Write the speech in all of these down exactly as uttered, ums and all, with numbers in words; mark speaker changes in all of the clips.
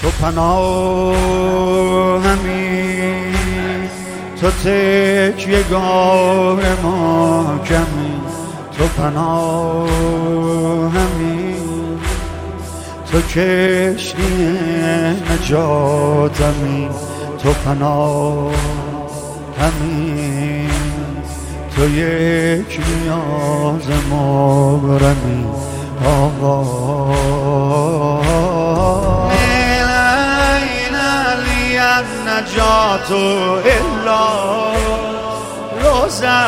Speaker 1: تو پناهمی، تو تکیه‌گاه محکمی، تو پناهمی، تو کشتی نجاتمی، تو پناهمی، تو یک نیاز مبرمی آقا. این علی النجات الا روزه،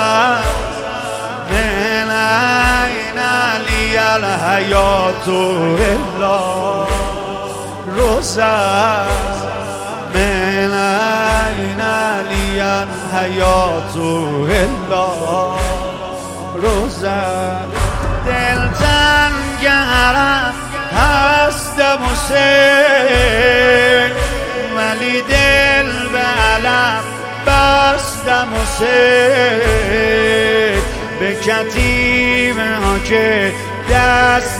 Speaker 1: من این علی الحیات الا روزه، من این علی الحیات الا روزه. دل تنگرم هستم حسین، ولی دل به علم بستم حسین. به کتیبه ها که دست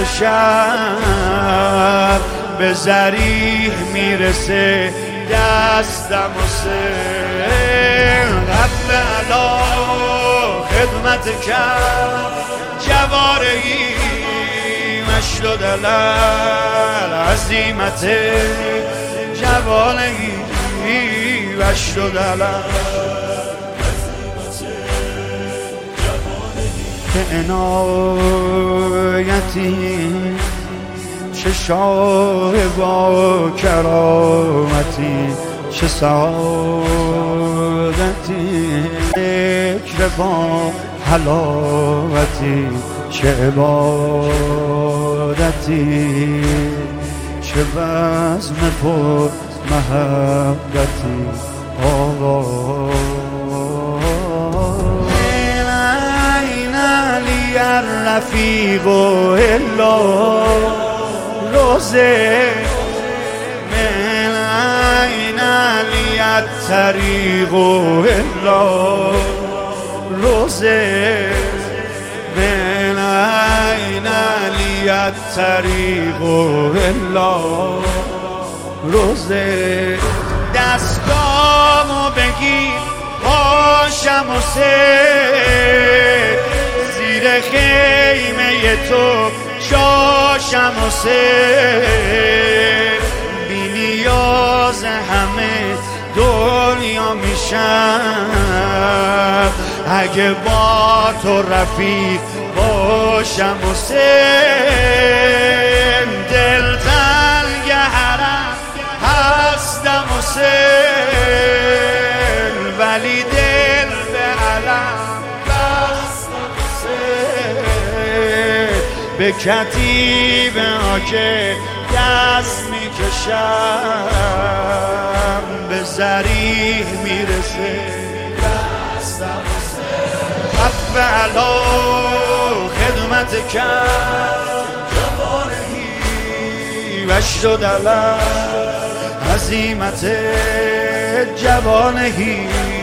Speaker 1: میکشم، به ضریح میرسه دستم حسین. رب علا خدمت کرد جوارهی مشل دلال عظیمت جوانهی مشل دلال که عنایتی، چه شاه با کرامتی، چه سعادتی، ذکر با حلاوتی، چه عبادتی، چه بزم پر محبتی آقا. این علی الرفیق الا روزه، من این علی الطریق الا روزه، من این علی الطریق الا روزه. دستامو بگیر باشم حسین، زیر خیمه تو جاشم حسین. بی نیاز همه دنیا میشم، اگه با تو رفیق باشم حسین. دل تنگ حرم هستم حسین، ولی دل به علم بستم حسین. به کتیبه ها که دست میکشم، به ضریح میرسه دستم حسین. رب علا خدمت کرد جوانهی وشد علم عظیمت جوانهی